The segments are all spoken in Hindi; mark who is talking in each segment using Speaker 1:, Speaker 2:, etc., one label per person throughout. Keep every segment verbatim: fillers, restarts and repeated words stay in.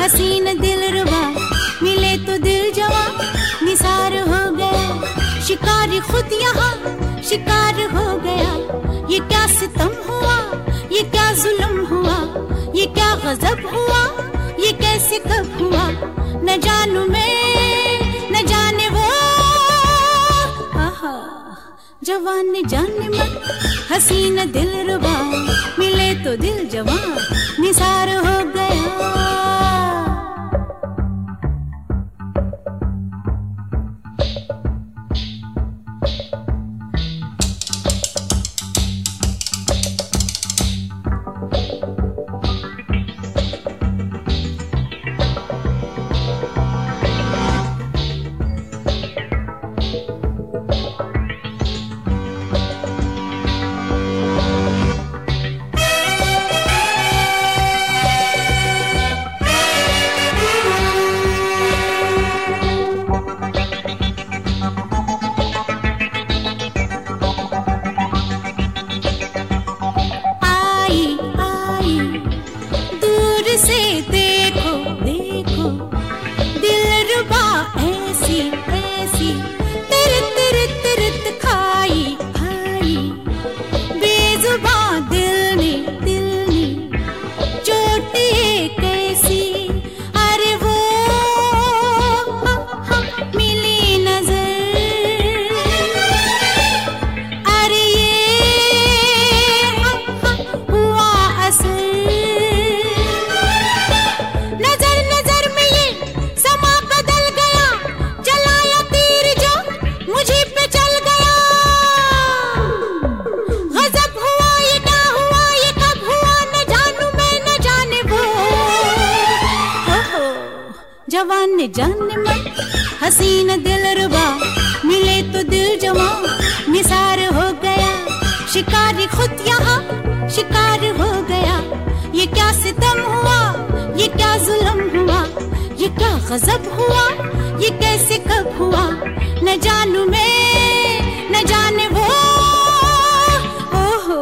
Speaker 1: हसीन दिलरुबा मिले तो दिल जवा निसार हो गया। शिकारी खुद यहाँ शिकार हो गया। ये क्या सितम हुआ, ये क्या जुल्म हुआ, ये क्या गजब हुआ, ये कैसे कब हुआ, न जानू मैं न जाने वो। आहा जवान ने जाने मन हसीन दिलरुबा मिले तो दिल जवान निसार हो गया। जवान ने जाने मन हसीन दिलरुबा मिले तो दिल जवान निसार हो गया। शिकारी खुद यहाँ शिकार हो गया। ये क्या सितम हुआ, ये क्या जुल्म हुआ, ये क्या गजब हुआ, ये कैसे कब हुआ, न जानू मैं न जाने वो। ओहो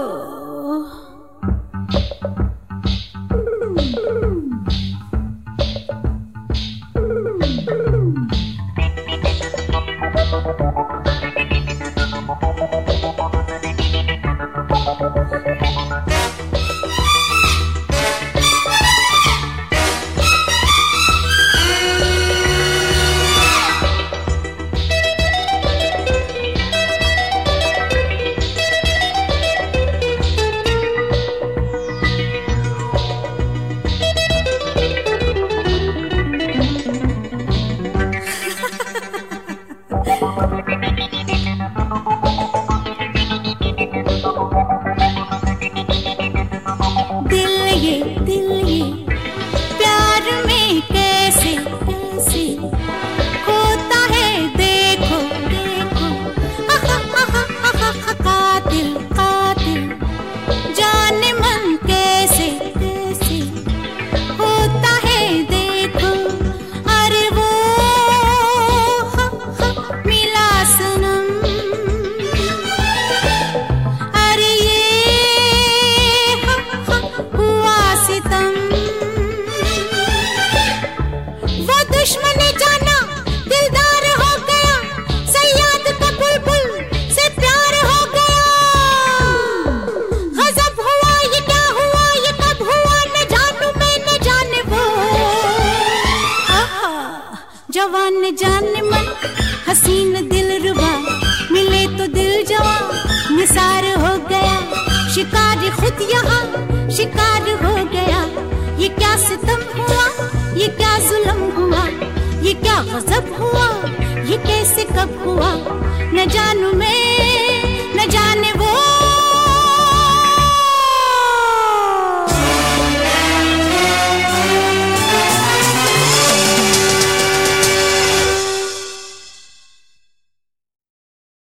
Speaker 1: जवान ने जाने मन हसीन दिलरुबा मिले तो दिल जवान निसार हो गया। शिकारी खुद यहाँ शिकार हो गया। ये क्या सितम हुआ, ये क्या जुल्म हुआ, ये क्या गजब हुआ, ये कैसे कब हुआ, न जानू मैं न जाने